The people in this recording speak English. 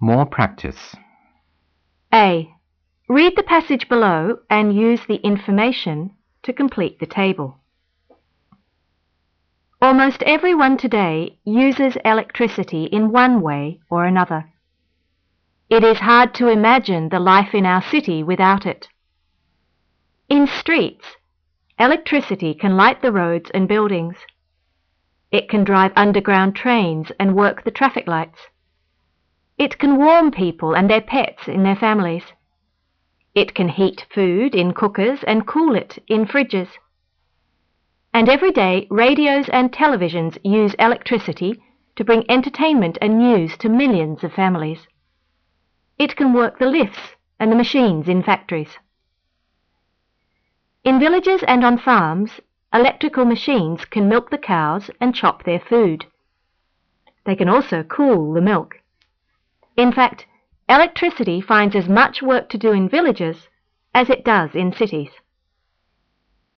More practice. A. Read the passage below and use the information to complete the table. Almost everyone today uses electricity in one way or another. It is hard to imagine the life in our city without it. In streets, electricity can light the roads and buildings. It can drive underground trains and work the traffic lights. It can warm people and their pets in their families. It can heat food in cookers and cool it in fridges. And every day, radios and televisions use electricity to bring entertainment and news to millions of families. It can work the lifts and the machines in factories. In villages and on farms, electrical machines can milk the cows and chop their food. They can also cool the milk. In fact, electricity finds as much work to do in villages as it does in cities.